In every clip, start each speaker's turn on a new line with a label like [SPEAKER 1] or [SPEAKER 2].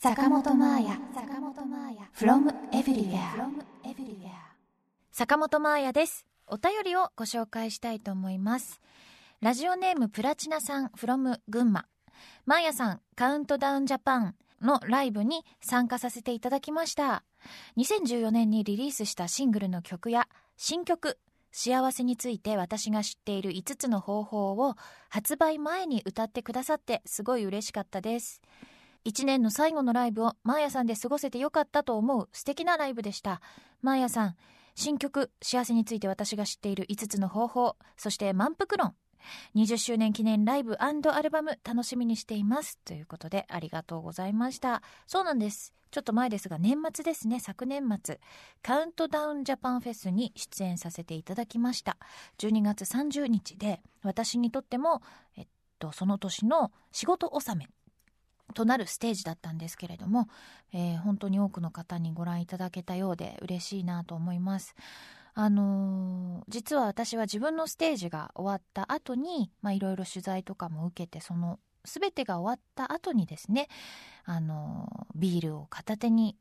[SPEAKER 1] 坂本真綾 from everywhere。
[SPEAKER 2] 坂本真綾です。お便りをご紹介したいと思います。ラジオネームプラチナさん from 群馬。真綾さん、カウントダウンジャパンのライブに参加させていただきました。2014年にリリースしたシングルの曲や新曲幸せについて私が知っている5つの方法を発売前に歌ってくださってすごい嬉しかったです。1年の最後のライブを真綾さんで過ごせてよかったと思う素敵なライブでした。真綾さん、新曲幸せについて私が知っている5つの方法、そして満腹論、20周年記念ライブ&アルバム楽しみにしていますということで、ありがとうございました。そうなんです、ちょっと前ですが年末ですね、昨年末カウントダウンジャパンフェスに出演させていただきました。12月30日で私にとっても、その年の仕事納めとなるステージだったんですけれども、本当に多くの方にご覧いただけたようで嬉しいなと思います。実は私は自分のステージが終わった後にいろいろ取材とかも受けて、その全てが終わった後にですね、ビールを片手に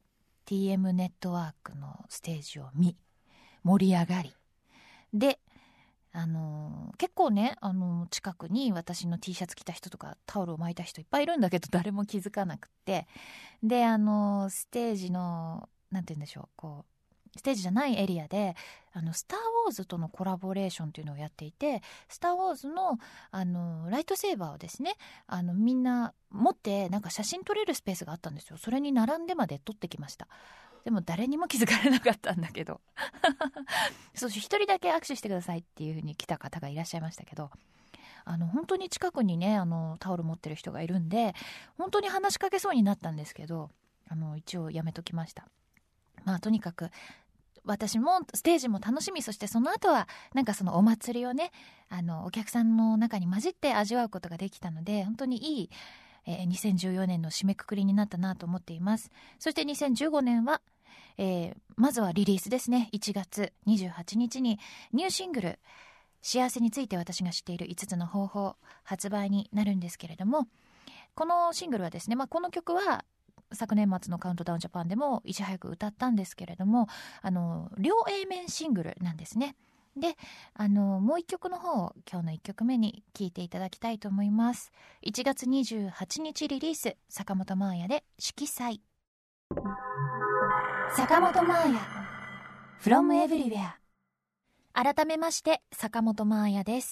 [SPEAKER 2] TM ネットワークのステージを見盛り上がりで、結構ね、近くに私の T シャツ着た人とかタオルを巻いた人いっぱいいるんだけど、誰も気づかなくて、でステージのなんて言うんでしょう、こうステージじゃないエリアでスター・ウォーズとのコラボレーションっていうのをやっていて、スター・ウォーズのライトセーバーをですね、みんな持ってなんか写真撮れるスペースがあったんですよ。それに並んでまで撮ってきました。でも誰にも気づかれなかったんだけどそして一人だけ握手してくださいっていう風に来た方がいらっしゃいましたけど、本当に近くにねタオル持ってる人がいるんで、本当に話しかけそうになったんですけど、一応やめときました。とにかく私もステージも楽しみ、そしてその後はなんかそのお祭りをね、お客さんの中に混じって味わうことができたので、本当にいい、2014年の締めくくりになったなと思っています。そして2015年は、まずはリリースですね。1月28日にニューシングル幸せについて私が知っている5つの方法発売になるんですけれども、このシングルはですね、この曲は昨年末のカウントダウンジャパンでもいち早く歌ったんですけれども、両 A 面シングルなんですね。で、もう一曲の方を今日の1曲目に聴いていただきたいと思います。1月28日リリース、坂本真綾で色彩。
[SPEAKER 1] 坂本真綾 from everywhere。
[SPEAKER 2] 改めまして坂本真綾です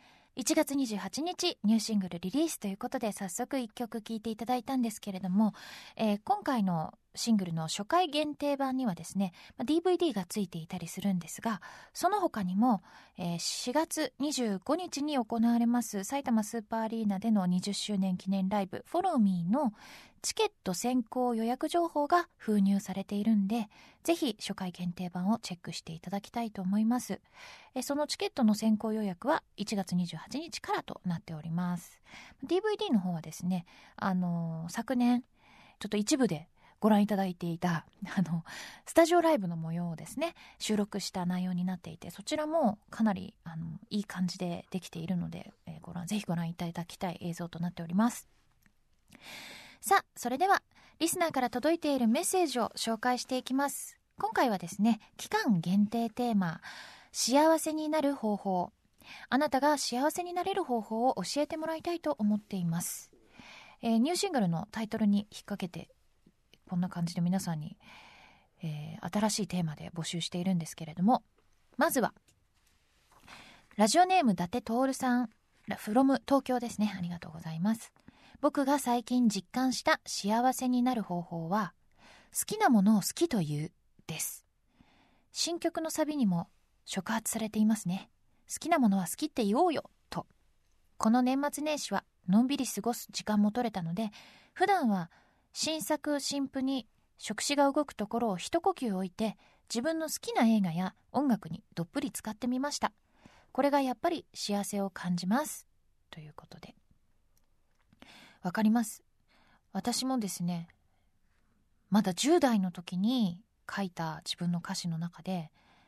[SPEAKER 2] 。1月28日ニューシングルリリースということで、早速1曲聴いていただいたんですけれども、今回のシングルの初回限定版にはですね、DVD がついていたりするんですが、その他にも、4月25日に行われます埼玉スーパーアリーナでの20周年記念ライブ Follow Me のチケット先行予約情報が封入されているんで、ぜひ初回限定版をチェックしていただきたいと思います。そのチケットの先行予約は1月28日からとなっております。 DVD の方はですね、昨年ちょっと一部でご覧いただいていたスタジオライブの模様をですね収録した内容になっていて、そちらもかなりいい感じでできているので、ぜひご覧いただきたい映像となっております。さあ、それではリスナーから届いているメッセージを紹介していきます。今回はですね、期間限定テーマ、幸せになる方法、あなたが幸せになれる方法を教えてもらいたいと思っています。ニューシングルのタイトルに引っ掛けてこんな感じで皆さんに、新しいテーマで募集しているんですけれども、まずはラジオネーム伊達徹さん from 東京ですね。ありがとうございます。僕が最近実感した幸せになる方法は、好きなものを好きと言うです。新曲のサビにも触発されていますね。好きなものは好きって言おうよと。この年末年始はのんびり過ごす時間も取れたので、普段は新作新譜に触手が動くところを一呼吸置いて、自分の好きな映画や音楽にどっぷり使ってみました。これがやっぱり幸せを感じますということで、わかります。私もですね、まだ10代の時に書いた自分の歌詞の中で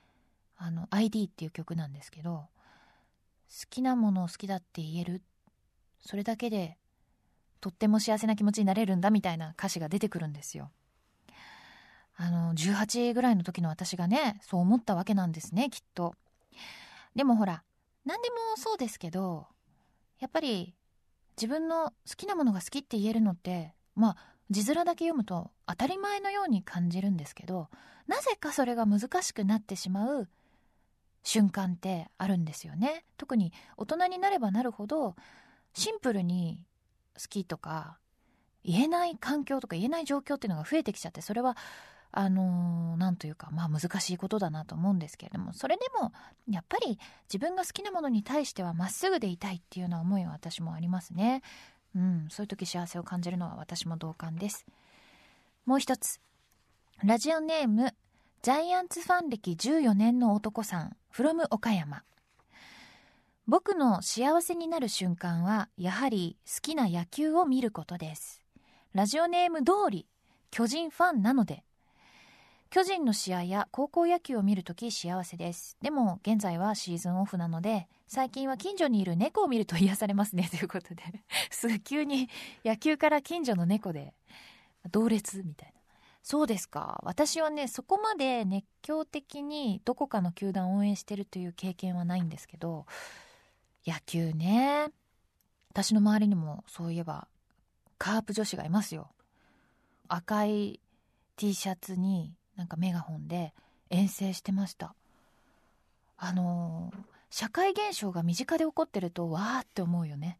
[SPEAKER 2] ID っていう曲なんですけど、好きなものを好きだって言える、それだけでとっても幸せな気持ちになれるんだみたいな歌詞が出てくるんですよ。18ぐらいの時の私がね、そう思ったわけなんですね、きっと。でもほら、何でもそうですけど、やっぱり自分の好きなものが好きって言えるのって、字面だけ読むと当たり前のように感じるんですけど、なぜかそれが難しくなってしまう瞬間ってあるんですよね。特に大人になればなるほど、シンプルに好きとか言えない環境とか言えない状況っていうのが増えてきちゃって、それはなんというか、難しいことだなと思うんですけれども、それでもやっぱり自分が好きなものに対してはまっすぐでいたいっていうような思いは私もありますね。そういう時幸せを感じるのは私も同感です。もう一つ、ラジオネームジャイアンツファン歴14年の男さん from 岡山。僕の幸せになる瞬間はやはり好きな野球を見ることです。ラジオネーム通り巨人ファンなので、巨人の試合や高校野球を見るとき幸せです。でも現在はシーズンオフなので、最近は近所にいる猫を見ると癒されますねということで急に野球から近所の猫で同列みたいな。そうですか。私はね、そこまで熱狂的にどこかの球団を応援してるという経験はないんですけど、野球ね、私の周りにもそういえばカープ女子がいますよ。赤い T シャツになんかメガホンで遠征してました。社会現象が身近で起こってるとわーって思うよね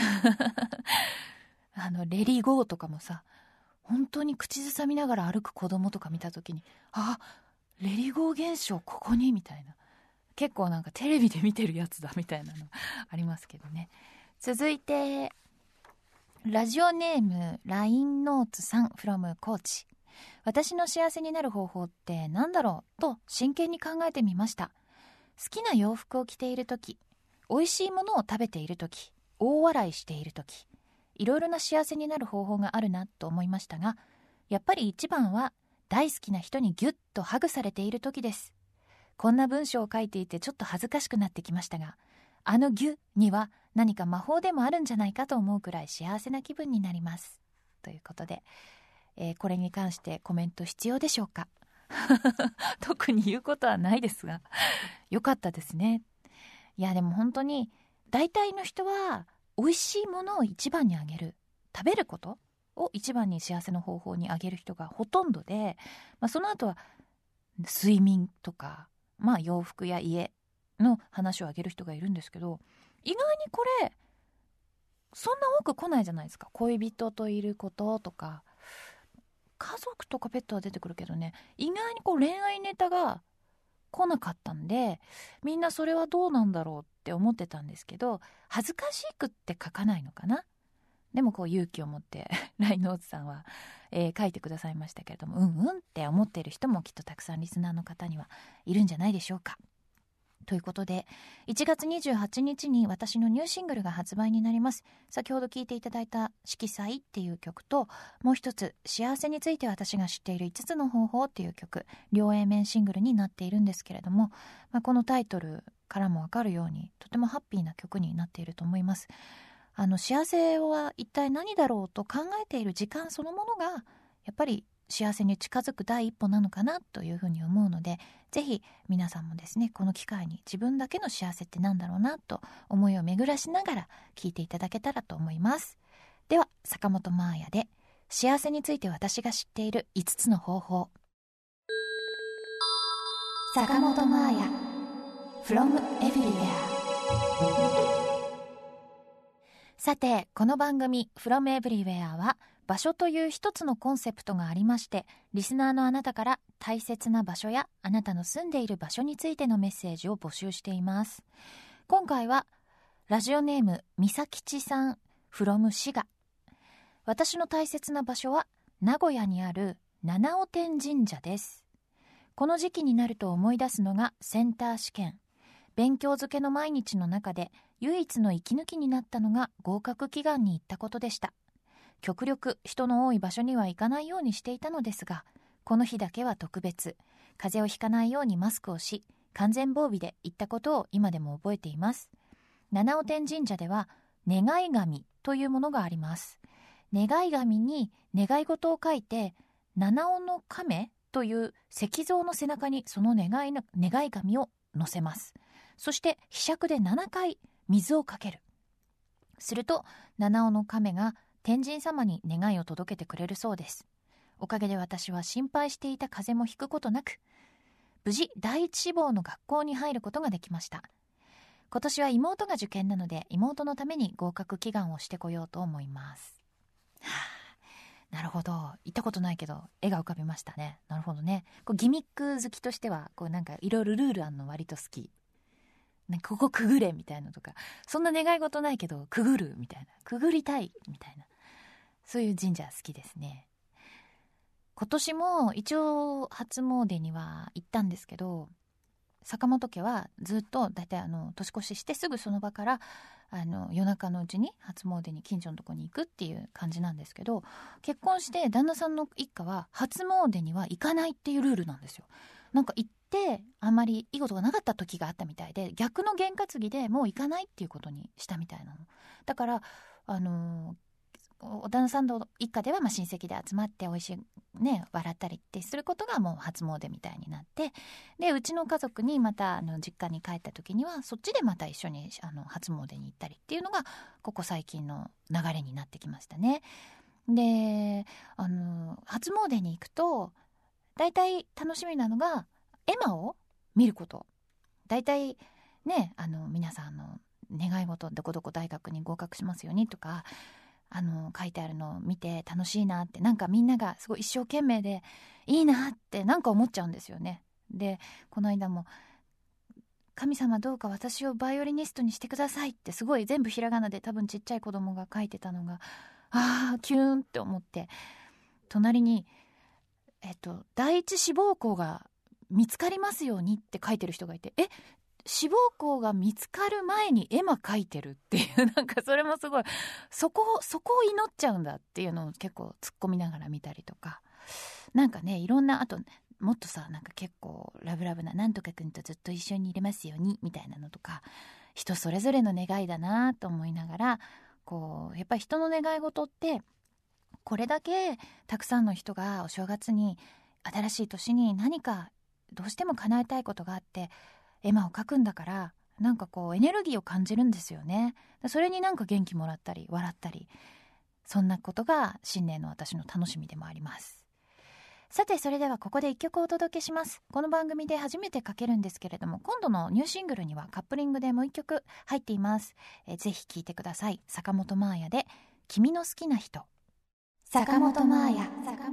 [SPEAKER 2] レリゴーとかもさ、本当に口ずさみながら歩く子供とか見た時に、レリゴー現象ここにみたいな、結構なんかテレビで見てるやつだみたいなのありますけどね。続いてラジオネーム LINE ノーツさん from 高知。私の幸せになる方法って何だろうと真剣に考えてみました。好きな洋服を着ているとき、美味しいものを食べているとき、大笑いしているとき、いろいろな幸せになる方法があるなと思いましたが、やっぱり一番は大好きな人にギュッとハグされているときです。こんな文章を書いていてちょっと恥ずかしくなってきましたが、あのギュには何か魔法でもあるんじゃないかと思うくらい幸せな気分になります。ということで、これに関してコメント必要でしょうか特に言うことはないですがよかったですね。いやでも本当に大体の人は美味しいものを一番にあげる、食べることを一番に幸せの方法にあげる人がほとんどで、その後は睡眠とか、洋服や家の話をあげる人がいるんですけど、意外にこれそんな多く来ないじゃないですか。恋人といることとか家族とかペットは出てくるけどね、意外に恋愛ネタが来なかったんで、みんなそれはどうなんだろうって思ってたんですけど、恥ずかしくって書かないのかな。でも勇気を持ってライノーズさんは、書いてくださいましたけれども、って思っている人もきっとたくさんリスナーの方にはいるんじゃないでしょうか。ということで、1月28日に私のニューシングルが発売になります。先ほど聴いていただいた色彩っていう曲と、もう一つ幸せについて私が知っている5つの方法っていう曲、両 A 面シングルになっているんですけれども、このタイトルからもわかるようにとてもハッピーな曲になっていると思います。幸せは一体何だろうと考えている時間そのものがやっぱり幸せに近づく第一歩なのかなというふうに思うので、ぜひ皆さんもですね、この機会に自分だけの幸せってなんだろうなと思いを巡らしながら聞いていただけたらと思います。では坂本真綾で幸せについて私が知っている5つの方法。
[SPEAKER 1] 坂本真綾 from everywhere。
[SPEAKER 2] さて、この番組 from everywhere は場所という一つのコンセプトがありまして、リスナーのあなたから大切な場所やあなたの住んでいる場所についてのメッセージを募集しています。今回はラジオネームみさきちさん from 滋賀。私の大切な場所は名古屋にある七尾天神社です。この時期になると思い出すのがセンター試験。勉強漬けの毎日の中で唯一の息抜きになったのが合格祈願に行ったことでした。極力人の多い場所には行かないようにしていたのですが、この日だけは特別、風邪をひかないようにマスクをし、完全防備で行ったことを今でも覚えています。七尾天神社では願い紙というものがあります。 願い紙に願い事を書いて、七尾の亀という石像の背中にその願い紙を乗せます。そして柄杓で7回水をかける。すると七尾の亀が天神様に願いを届けてくれるそうです。おかげで私は心配していた風邪もひくことなく、無事第一志望の学校に入ることができました。今年は妹が受験なので、妹のために合格祈願をしてこようと思います。なるほど。行ったことないけど絵が浮かびましたね。なるほどね。ギミック好きとしてはなんかいろいろルールあんの割と好き。なんかここくぐれみたいなとか、そんな願い事ないけどくぐるみたいな、くぐりたいみたいな、そういう神社好きですね。今年も一応初詣には行ったんですけど、坂本家はずっとだいたい年越ししてすぐその場から夜中のうちに初詣に近所のとこに行くっていう感じなんですけど、結婚して旦那さんの一家は初詣には行かないっていうルールなんですよ。なんか行ってあんまりいいことがなかった時があったみたいで、逆の験担ぎでもう行かないっていうことにしたみたいなの。だから旦那さんの一家では親戚で集まって美味しいね笑ったりってすることがもう初詣みたいになって、でうちの家族にまた実家に帰った時にはそっちでまた一緒に初詣に行ったりっていうのがここ最近の流れになってきましたね。で初詣に行くと大体楽しみなのが絵馬を見ること。大体ね皆さん願い事どこどこ大学に合格しますようにとか書いてあるのを見て楽しいなって、なんかみんながすごい一生懸命でいいなってなんか思っちゃうんですよね。でこの間も神様どうか私をバイオリニストにしてくださいってすごい全部ひらがなで多分ちっちゃい子供が書いてたのがキューンって思って、隣に第一志望校が見つかりますようにって書いてる人がいて、志望校が見つかる前に絵馬描いてるっていう、なんかそれもすごいそこを祈っちゃうんだっていうのを結構突っ込みながら見たりとか、なんかねいろんな、あともっとさなんか結構ラブラブななんとかくんとずっと一緒にいれますようにみたいなのとか、人それぞれの願いだなと思いながら、やっぱり人の願い事ってこれだけたくさんの人がお正月に新しい年に何かどうしても叶えたいことがあって絵馬を描くんだから、なんかエネルギーを感じるんですよね。それになんか元気もらったり笑ったり、そんなことが新年の私の楽しみでもあります。さてそれではここで一曲お届けします。この番組で初めてかけるんですけれども、今度のニューシングルにはカップリングでもう一曲入っています。ぜひ聴いてください。坂本真綾で君の好きな人。
[SPEAKER 1] 坂本真綾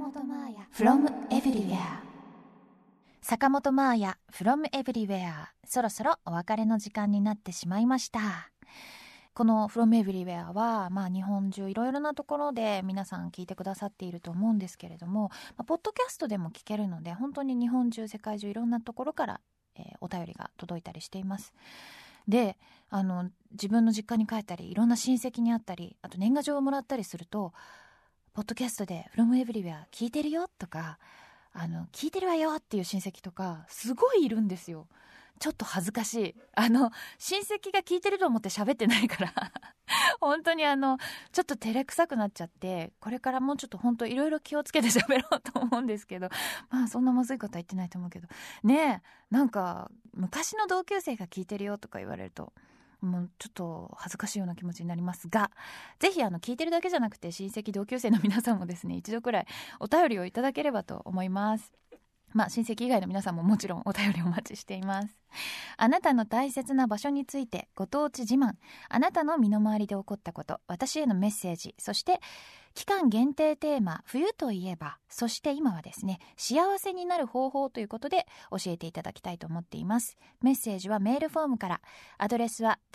[SPEAKER 1] from everywhere。
[SPEAKER 2] 坂本真綾 from everywhere。 そろそろお別れの時間になってしまいました。この from everywhere は、日本中いろいろなところで皆さん聞いてくださっていると思うんですけれども、ポッドキャストでも聞けるので、本当に日本中世界中いろんなところから、お便りが届いたりしています。で自分の実家に帰ったりいろんな親戚に会ったり、あと年賀状をもらったりすると、ポッドキャストで from everywhere 聞いてるよとか聞いてるわよっていう親戚とかすごいいるんですよ。ちょっと恥ずかしい。親戚が聞いてると思って喋ってないから本当にちょっと照れくさくなっちゃって、これからもうちょっと本当いろいろ気をつけて喋ろうと思うんですけど、そんなまずいことは言ってないと思うけどね。なんか昔の同級生が聞いてるよとか言われるともうちょっと恥ずかしいような気持ちになりますが、ぜひ聞いてるだけじゃなくて親戚同級生の皆さんもですね、一度くらいお便りをいただければと思います。親戚以外の皆さんももちろんお便りお待ちしています。あなたの大切な場所についてご当地自慢、あなたの身の回りで起こったこと、私へのメッセージ、そして期間限定テーマ冬といえば、そして今はですね幸せになる方法ということで教えていただきたいと思っています。メッセージはメールフォームから。アドレスは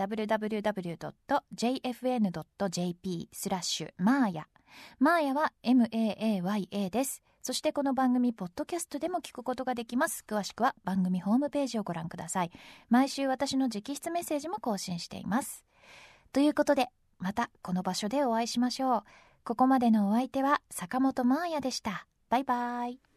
[SPEAKER 2] www.jfn.jp/maaya。 マーヤは MAAYA です。そしてこの番組ポッドキャストでも聞くことができます。詳しくは番組ホームページをご覧ください。毎週私の直筆メッセージも更新しています。ということでまたこの場所でお会いしましょう。ここまでのお相手は坂本真綾でした。バイバイ。